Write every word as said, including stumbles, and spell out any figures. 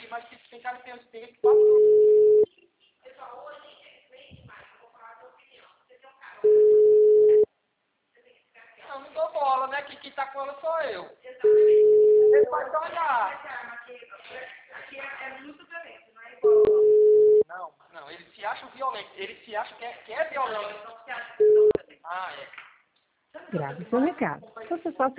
mas tem, tem cara que tem, tem que falar tudo. Pessoal, hoje, infelizmente, mas eu vou falar a sua opinião. Você tem um cara, você tem que ficar aqui. Eu não dou bola, né? Que quem tá com ela sou eu. Exatamente. Ele pode olhar. Aqui é, é muito violento, não é igual. Não, não, eles se acham violentos. Eles se acham que é, que é violento. Não, então você acha que não também. Ah, é. Grave seu recado. Você só